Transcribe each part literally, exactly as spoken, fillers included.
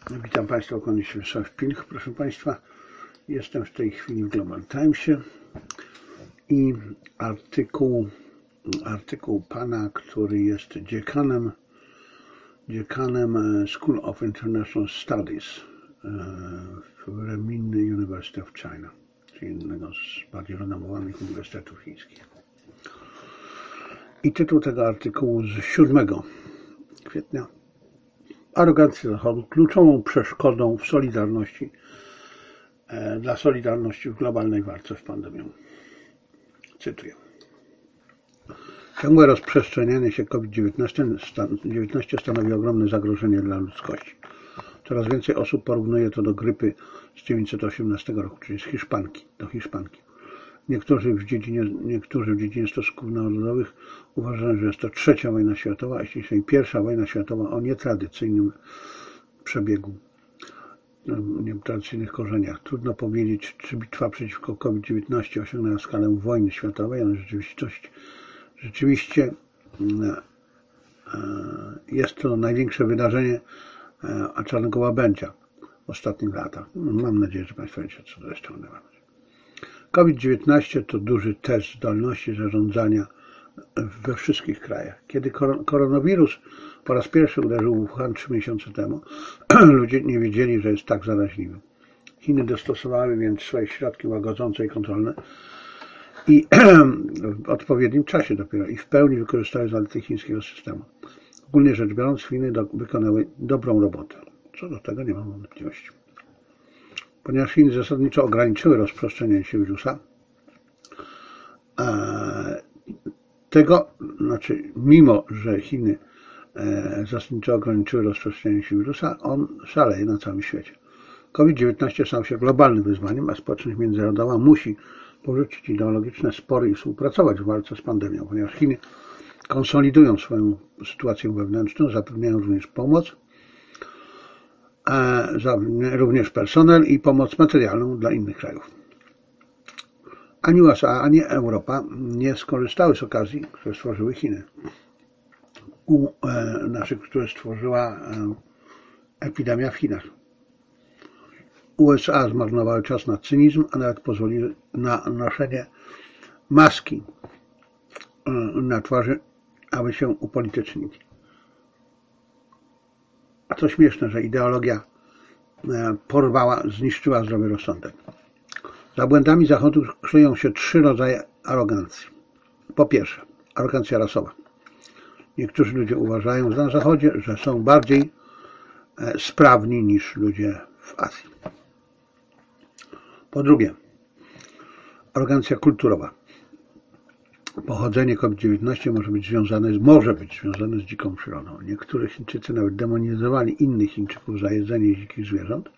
Witam Państwa, kłaniam się Wiesław Pilch. Proszę Państwa, jestem w tej chwili w Global Timesie i artykuł, artykuł pana, który jest dziekanem, dziekanem School of International Studies w Renmin University of China, czyli jednego z bardziej renomowanych uniwersytetów chińskich. I tytuł tego artykułu z siódmego kwietnia: Arogancja Zachodu kluczową przeszkodą w solidarności, dla solidarności w globalnej walce z pandemią. Cytuję. Ciągłe rozprzestrzenianie się COVID dziewiętnaście stanowi ogromne zagrożenie dla ludzkości. Coraz więcej osób porównuje to do grypy z tysiąc dziewięćset osiemnastego roku, czyli z Hiszpanki, do Hiszpanki. Niektórzy w dziedzinie, niektórzy w dziedzinie stosunków narodowych uważają, że jest to trzecia wojna światowa, a ściślej pierwsza wojna światowa o nietradycyjnym przebiegu, nietradycyjnych korzeniach. Trudno powiedzieć, czy bitwa przeciwko COVID dziewiętnaście osiągnęła skalę wojny światowej, ale rzeczywistość, rzeczywiście jest to największe wydarzenie czarnego łabędzia w ostatnich latach. Mam nadzieję, że Państwo wiecie, co to jest czarny łabędź. COVID dziewiętnaście to duży test zdolności zarządzania we wszystkich krajach. Kiedy koronawirus po raz pierwszy uderzył w Wuhan trzy miesiące temu, ludzie nie wiedzieli, że jest tak zaraźliwy. Chiny dostosowały więc swoje środki łagodzące i kontrolne i w odpowiednim czasie dopiero i w pełni wykorzystały zalety chińskiego systemu. Ogólnie rzecz biorąc, Chiny do, wykonały dobrą robotę. Co do tego nie mam wątpliwości. Ponieważ Chiny zasadniczo ograniczyły rozprzestrzenianie się wirusa, tego, znaczy mimo, że Chiny zasadniczo ograniczyły rozprzestrzenianie się wirusa, on szaleje na całym świecie. COVID dziewiętnaście stał się globalnym wyzwaniem, a społeczność międzynarodowa musi porzucić ideologiczne spory i współpracować w walce z pandemią, ponieważ Chiny konsolidują swoją sytuację wewnętrzną, zapewniają również pomoc, również personel i pomoc materialną dla innych krajów. Ani U S A, ani Europa nie skorzystały z okazji, które stworzyły Chiny, u, e, naszych, które stworzyła e, epidemia w Chinach. U S A zmarnowały czas na cynizm, a nawet pozwoliły na noszenie maski e, na twarzy, aby się upolitycznić. A to śmieszne, że ideologia porwała, zniszczyła zdrowy rozsądek. Za błędami Zachodu kryją się trzy rodzaje arogancji. Po pierwsze, arogancja rasowa. Niektórzy ludzie uważają na Zachodzie, że są bardziej sprawni niż ludzie w Azji. Po drugie, arogancja kulturowa. Pochodzenie COVID dziewiętnaście może być związane, może być związane z dziką przyrodą. Niektórzy Chińczycy nawet demonizowali innych Chińczyków za jedzenie dzikich zwierząt,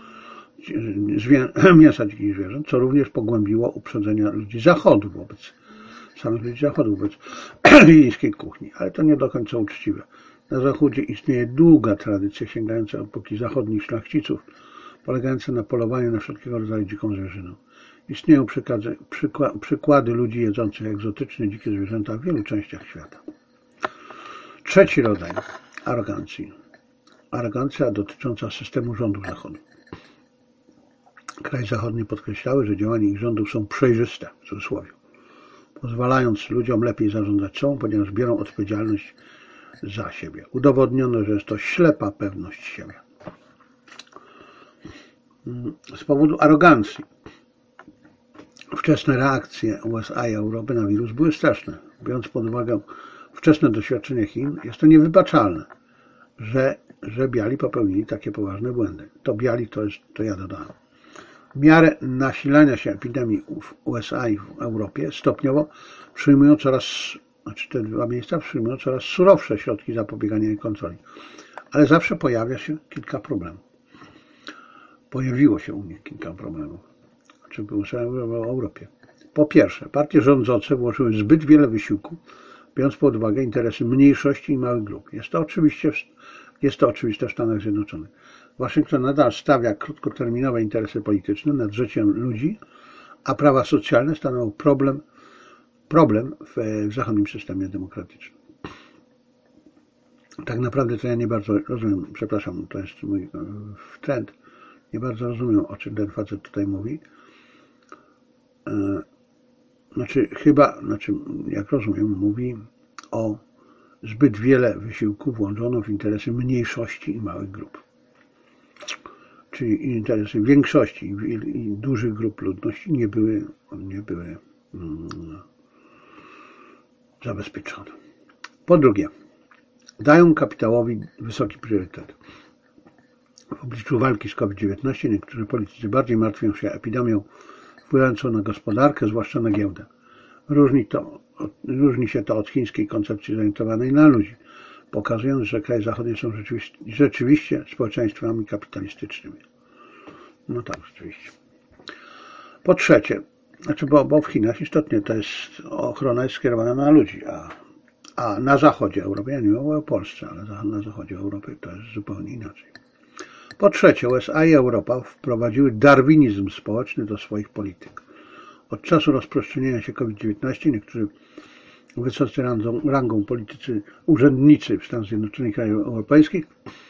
mięsa dzikich zwierząt, co również pogłębiło uprzedzenia ludzi Zachodu wobec samych ludzi Zachodu wobec chińskiej kuchni. Ale to nie do końca uczciwe. Na Zachodzie istnieje długa tradycja sięgająca epoki zachodnich szlachciców, polegająca na polowaniu na wszelkiego rodzaju dziką zwierzynę. Istnieją przykłady, przykłady ludzi jedzących egzotyczne dzikie zwierzęta w wielu częściach świata. Trzeci rodzaj arogancji. Arogancja dotycząca systemu rządów Zachodu. Kraje zachodnie podkreślały, że działania ich rządów są przejrzyste, w cudzysłowie, pozwalając ludziom lepiej zarządzać sobą, ponieważ biorą odpowiedzialność za siebie. Udowodniono, że jest to ślepa pewność siebie. Z powodu arogancji wczesne reakcje U S A i Europy na wirus były straszne. Biorąc pod uwagę wczesne doświadczenie Chin, jest to niewybaczalne, że, że biali popełnili takie poważne błędy. To biali, to, jest, to ja dodałem. W miarę nasilania się epidemii w U S A i w Europie stopniowo przyjmują coraz, znaczy te dwa miejsca przyjmują coraz surowsze środki zapobiegania i kontroli. Ale zawsze pojawia się kilka problemów. Pojawiło się u nich kilka problemów. Czy w Europie. Po pierwsze, partie rządzące włożyły zbyt wiele wysiłku, biorąc pod uwagę interesy mniejszości i małych grup. Jest to oczywiście, jest to oczywiste w Stanach Zjednoczonych. Waszyngton nadal stawia krótkoterminowe interesy polityczne nad życiem ludzi, a prawa socjalne stanowią problem, problem w zachodnim systemie demokratycznym. tak naprawdę to ja nie bardzo rozumiem, przepraszam, to jest mój trend, nie bardzo rozumiem, o czym ten facet tutaj mówi. Znaczy, chyba, znaczy, jak rozumiem, mówi o zbyt wiele wysiłków włączono w interesy mniejszości i małych grup. Czyli interesy większości i dużych grup ludności nie były, nie były mm, zabezpieczone. Po drugie, dają kapitałowi wysoki priorytet. W obliczu walki z COVID dziewiętnaście niektórzy politycy bardziej martwią się epidemią wpływającą na gospodarkę, zwłaszcza na giełdę. Różni, to, różni się to od chińskiej koncepcji zorientowanej na ludzi, pokazując, że kraje zachodnie są rzeczywiście, rzeczywiście społeczeństwami kapitalistycznymi. No tak, rzeczywiście. Po trzecie, znaczy, bo, bo w Chinach istotnie to jest ochrona jest skierowana na ludzi, a, a na zachodzie Europy, ja nie mówię o Polsce, ale na zachodzie Europy to jest zupełnie inaczej. Po trzecie, U S A i Europa wprowadziły darwinizm społeczny do swoich polityk. Od czasu rozprzestrzenienia się COVID dziewiętnaście niektórzy wysocy rangą, rangą politycy, urzędnicy w Stanach Zjednoczonych i krajów europejskich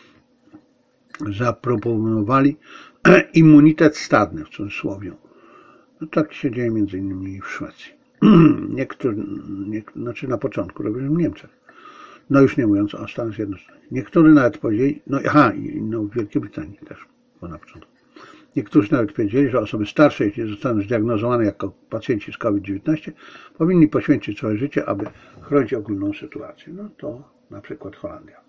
zaproponowali immunitet stadny, w cudzysłowie. No tak się dzieje między innymi w Szwecji. Niektórzy, nie, znaczy na początku robili w Niemczech. No już nie mówiąc o Stanach Zjednoczonych. Niektórzy nawet powiedzieli, no aha, i no w Wielkiej Brytanii też, bo na początku. Niektórzy nawet powiedzieli, że osoby starsze, jeśli zostaną zdiagnozowane jako pacjenci z COVID dziewiętnaście, powinni poświęcić swoje życie, aby chronić ogólną sytuację. No to na przykład Holandia.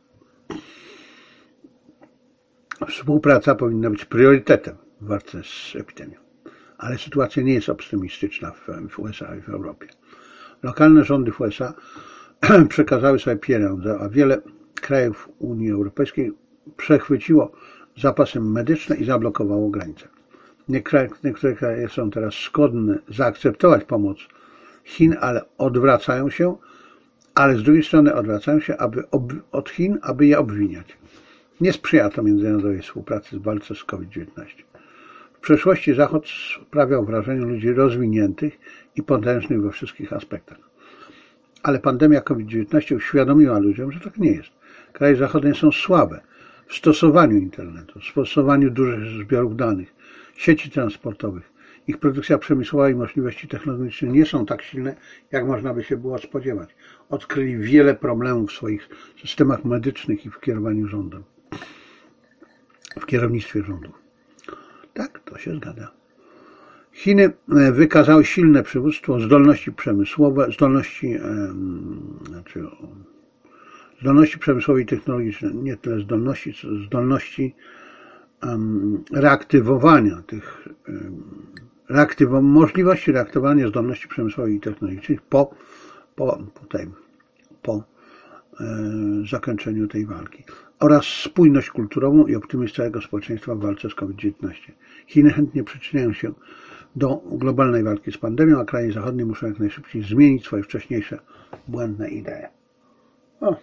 Współpraca powinna być priorytetem w walce z epidemią. Ale sytuacja nie jest optymistyczna w U S A i w Europie. Lokalne rządy w U S A przekazały sobie pieniądze, a wiele krajów Unii Europejskiej przechwyciło zapasy medyczne i zablokowało granice. Niektóre kraje są teraz skłonne zaakceptować pomoc Chin, ale odwracają się, ale z drugiej strony odwracają się aby od Chin, aby je obwiniać. Nie sprzyja to międzynarodowej współpracy w walce z COVID dziewiętnaście. W przeszłości Zachód sprawiał wrażenie ludzi rozwiniętych i potężnych we wszystkich aspektach. Ale pandemia COVID dziewiętnaście uświadomiła ludziom, że tak nie jest. Kraje zachodnie są słabe w stosowaniu internetu, w stosowaniu dużych zbiorów danych, sieci transportowych. Ich produkcja przemysłowa i możliwości technologiczne nie są tak silne, jak można by się było spodziewać. Odkryli wiele problemów w swoich systemach medycznych i w kierowaniu rządem, w kierownictwie rządów. Tak, to się zgadza. Chiny wykazały silne przywództwo, zdolności przemysłowe, zdolności, znaczy, zdolności przemysłowe i technologiczne, nie tyle zdolności, co zdolności reaktywowania tych, reaktywo, możliwości reaktywowania zdolności przemysłowych i technologicznych po, po, po, tej, po zakończeniu tej walki oraz spójność kulturową i optymizm całego społeczeństwa w walce z COVID dziewiętnaście. Chiny chętnie przyczyniają się do globalnej walki z pandemią, a kraje zachodnie muszą jak najszybciej zmienić swoje wcześniejsze błędne idee. O.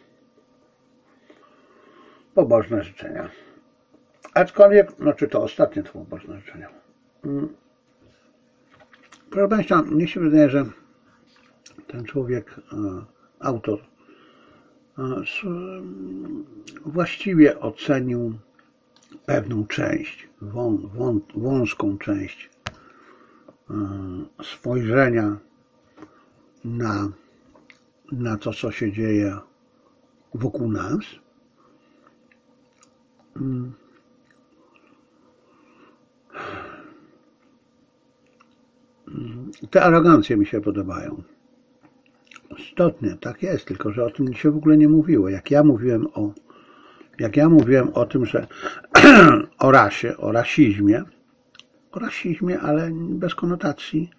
Pobożne życzenia. Aczkolwiek, no czy to ostatnie to pobożne życzenia. Proszę Państwa, mnie się wydaje, że ten człowiek, autor, właściwie ocenił pewną część, wą, wą, wąską część spojrzenia na, na to, co się dzieje wokół nas. Te arogancje mi się podobają. Istotnie, tak jest, tylko że o tym się w ogóle nie mówiło. Jak ja mówiłem o, jak ja mówiłem o tym, że o rasie, o rasizmie, o rasizmie, ale bez konotacji,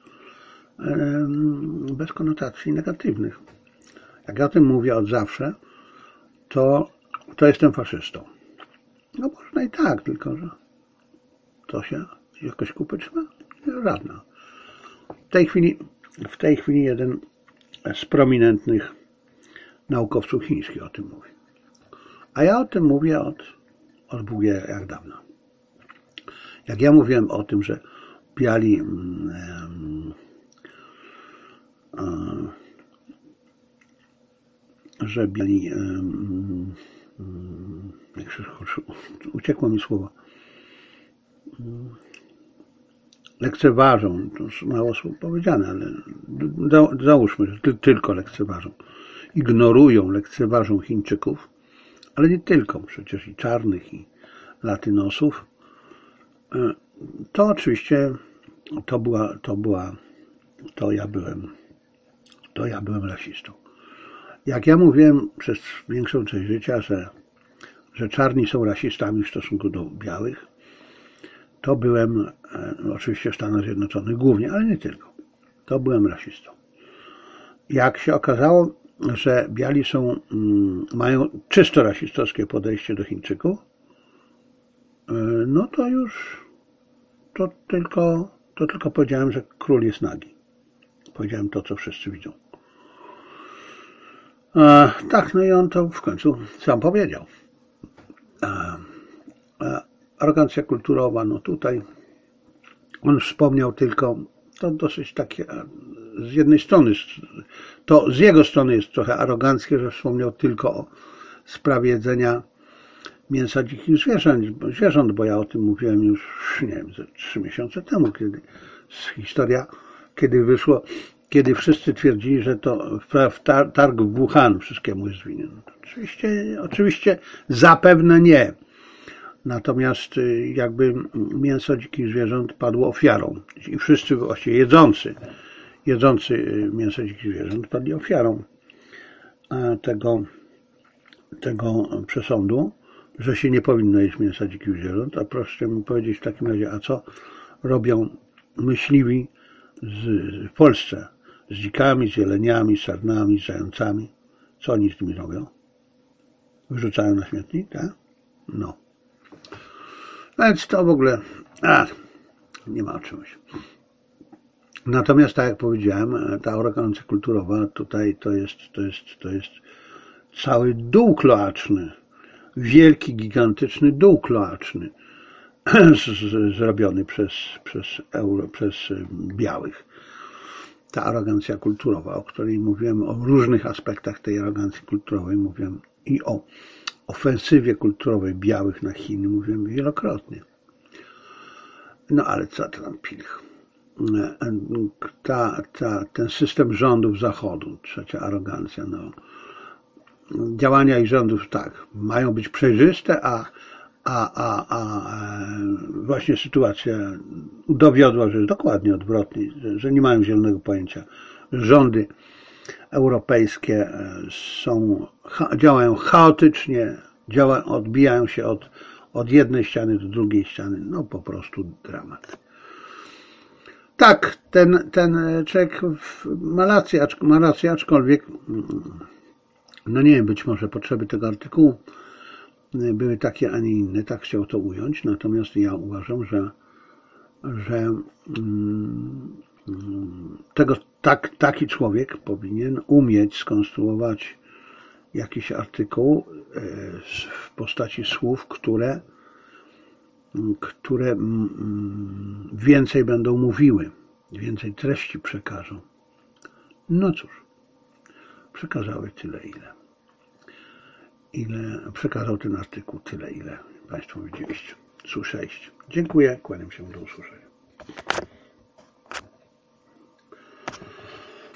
bez konotacji negatywnych. Jak ja o tym mówię od zawsze, to, to jestem faszystą. No można i tak, tylko że to się jakoś kupy trzyma? Żadna. W tej chwili, w tej chwili jeden z prominentnych naukowców chińskich o tym mówi. A ja o tym mówię od, od Bóg wie jak dawno. Jak ja mówiłem o tym, że biali um, um, że biali um, uciekło mi słowo, lekceważą, to jest mało słów powiedziane, ale załóżmy, że tylko lekceważą, ignorują, lekceważą Chińczyków, ale nie tylko, przecież i czarnych, i latynosów, to oczywiście to była, to była, to ja byłem, to ja byłem rasistą. Jak ja mówiłem przez większą część życia, że, że czarni są rasistami w stosunku do białych, to byłem, no oczywiście w Stanach Zjednoczonych głównie, ale nie tylko, to byłem rasistą. Jak się okazało, że biali są, mają czysto rasistowskie podejście do Chińczyków, no to już to tylko, to tylko powiedziałem, że król jest nagi. Powiedziałem to, co wszyscy widzą. A, tak, no i on to w końcu sam powiedział. A, a, arogancja kulturowa, no tutaj on wspomniał tylko, to dosyć takie, z jednej strony, to z jego strony jest trochę aroganckie, że wspomniał tylko o sprawie jedzenia mięsa dzikich zwierząt, zwierząt, bo ja o tym mówiłem już, nie wiem, ze trzy miesiące temu, kiedy historia, kiedy wyszło, kiedy wszyscy twierdzili, że to w targ w Wuhan wszystkiemu jest winien. Oczywiście, oczywiście zapewne nie. Natomiast jakby mięso dzikich zwierząt padło ofiarą i wszyscy właściwie jedzący, jedzący mięso dzikich zwierząt padli ofiarą tego, tego przesądu, że się nie powinno jeść mięsa dzikich zwierząt. A proszę mi powiedzieć w takim razie, a co robią myśliwi z, w Polsce z dzikami, z jeleniami, z sarnami, z zającami? Co oni z nimi robią? Wyrzucają na śmietnik, tak? No. Więc to w ogóle, a, nie ma o czymś. Natomiast, tak jak powiedziałem, ta arogancja kulturowa tutaj to jest, to jest, to jest cały dół kloaczny, wielki, gigantyczny dół kloaczny zrobiony przez, przez, euro, przez białych. Ta arogancja kulturowa, o której mówiłem, o różnych aspektach tej arogancji kulturowej mówiłem i o ofensywie kulturowej białych na Chiny mówiłem wielokrotnie. No ale co tam pilch? Ta, ta, ten system rządów Zachodu, trzecia arogancja, no. Działania ich rządów tak, mają być przejrzyste, a, a, a, a właśnie sytuacja dowiodła, że jest dokładnie odwrotnie, że, że nie mają zielonego pojęcia. Rządy europejskie są, działają chaotycznie, działają, odbijają się od, od jednej ściany do drugiej ściany. No po prostu dramat. Tak, ten, ten człowiek ma rację, ma rację, aczkolwiek no nie wiem, być może potrzeby tego artykułu były takie, a nie inne, tak chciał to ująć, natomiast ja uważam, że, że tego, tak, taki człowiek powinien umieć skonstruować jakiś artykuł w postaci słów, które, które więcej będą mówiły, więcej treści przekażą. No cóż, przekazały tyle, ile. ile przekazał ten artykuł, tyle, ile Państwo widzieliście, słyszeliście. Dziękuję, kłaniam się, do usłyszenia.